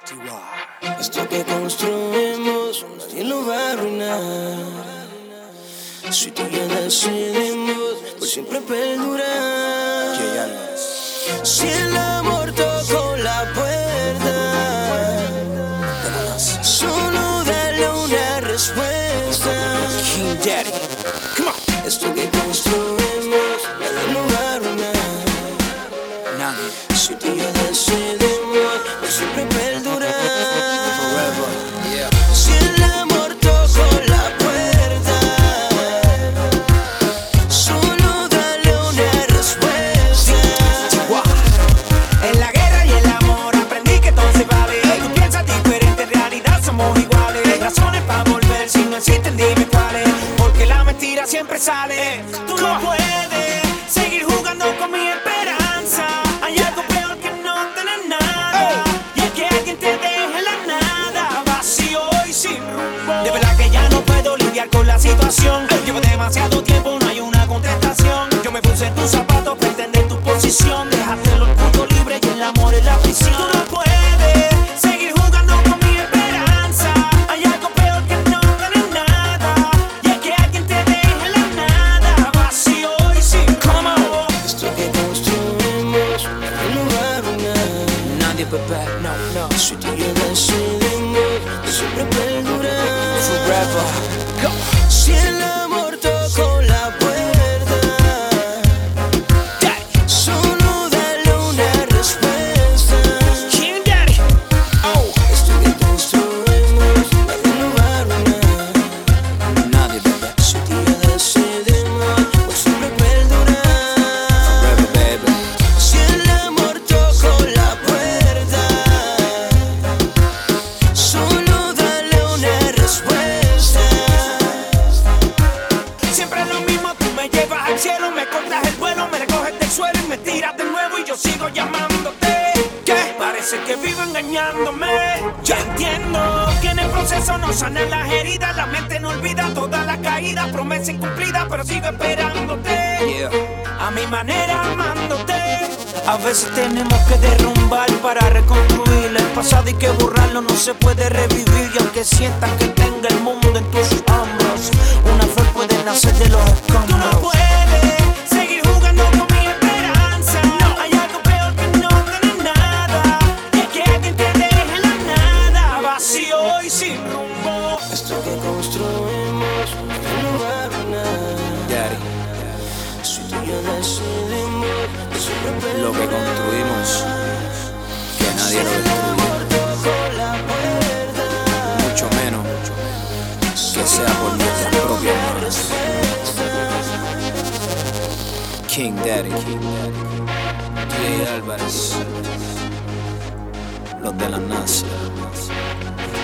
Esto que construimos nadie lo va a arruinar. Si tú y yo decidimos por siempre perdurar. Si el amor tocó la puerta, solo dale una respuesta. King Daddy, come on. Esto que construimos nadie lo va a arruinar. Si tú y yo decidimos por siempre perdurar. Si el amor tocó la puerta, solo dale una respuesta. En la guerra y el amor aprendí que todo se vale. Tú piensas diferente, en realidad somos iguales. Razones para volver, si no existen dime cuáles. Porque la mentira siempre sale. Tú no puedes seguir jugando con mi esperanza. Hay algo peor que no tener nada, y es que alguien te deje en la nada, vacío y sin rumbo. De verdad que ya no puedo lidiar con la situación. Llevo demasiado tiempo, no hay una contestación. Yo me puse en tus zapatos para entender tu posición. Dejaste el orgullo libre y el amor en la prisión. Tú no puedes seguir jugando con mi esperanza. Hay algo peor que no tener nada, y es que alguien te deje en la nada, vacío y sin rumbo. Esto que construimos nadie lo va a arruinar. Nadie, bebé, no. Si tú y yo decidimos por siempre perdurar. Forever, go. Si el amor tocó la puerta, solo dale una respuesta. King Daddy, oh. Esto que construimos nadie lo va a arruinar. Nadie, bebé. Si tú y yo decidimos por siempre perdurar. Forever, baby. Si el amor tocó la puerta, solo dale una respuesta. Siempre es lo mismo, tú me llevas al cielo, me cortas el vuelo, me recoges del suelo y me tiras de nuevo y yo sigo llamándote. ¿Qué? Parece que vivo engañándome. Ya entiendo que en el proceso no sanan las heridas, la mente no olvida toda la caída, promesa incumplida, pero sigo esperándote. A mi manera amándote. A veces tenemos que derrumbar para reconstruir el pasado, y que borrarlo no se puede revivir. Y aunque sientas que tenga el mundo en tus hombros, una flor puede nacer de los escombros. Tú no puedes seguir jugando con mi esperanza. No. Hay algo peor que no tener nada, y es que alguien te deje en la nada, vacío y sin rumbo. Esto que construimos nadie lo va a arruinar. Si tú y yo decidimos por siempre perdurar. Lo que construimos, que nadie lo destruya, mucho menos que sea por nuestras propias manos. King Daddy, Jay Álvarez, los de la NASA.